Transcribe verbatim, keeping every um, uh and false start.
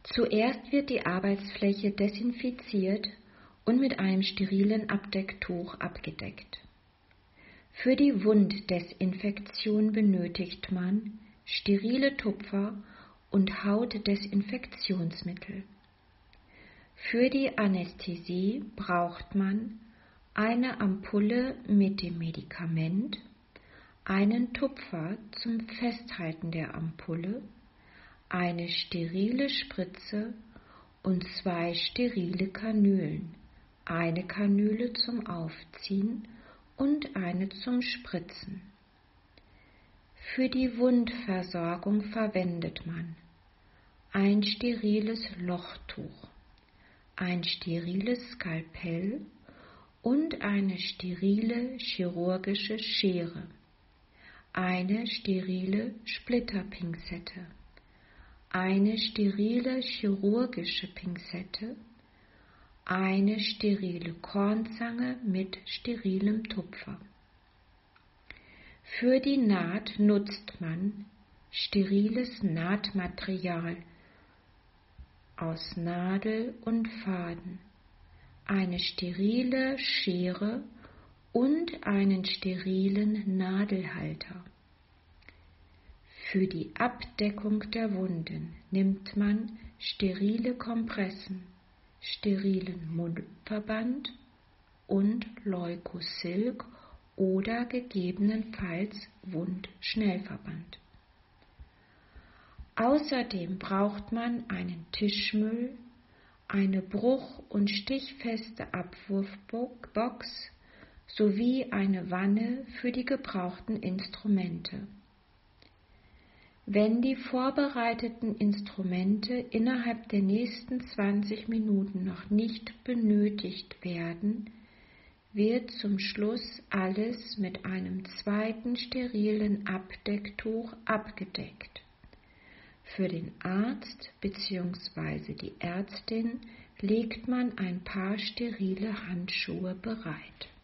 Zuerst wird die Arbeitsfläche desinfiziert und mit einem sterilen Abdecktuch abgedeckt. Für die Wunddesinfektion benötigt man sterile Tupfer und Hautdesinfektionsmittel. Für die Anästhesie braucht man eine Ampulle mit dem Medikament, einen Tupfer zum Festhalten der Ampulle, eine sterile Spritze und zwei sterile Kanülen, eine Kanüle zum Aufziehen und eine zum Spritzen. Für die Wundversorgung verwendet man ein steriles Lochtuch, ein steriles Skalpell und eine sterile chirurgische Schere, eine sterile Splitterpinzette, eine sterile chirurgische Pinzette, eine sterile Kornzange mit sterilem Tupfer. Für die Naht nutzt man steriles Nahtmaterial aus Nadel und Faden, eine sterile Schere und einen sterilen Nadelhalter. Für die Abdeckung der Wunden nimmt man sterile Kompressen, sterilen Mundverband und Leukosilk oder gegebenenfalls Wundschnellverband. Außerdem braucht man einen Tischmüll, eine bruch- und stichfeste Abwurfbox sowie eine Wanne für die gebrauchten Instrumente. Wenn die vorbereiteten Instrumente innerhalb der nächsten zwanzig Minuten noch nicht benötigt werden, wird zum Schluss alles mit einem zweiten sterilen Abdecktuch abgedeckt. Für den Arzt bzw. die Ärztin legt man ein paar sterile Handschuhe bereit.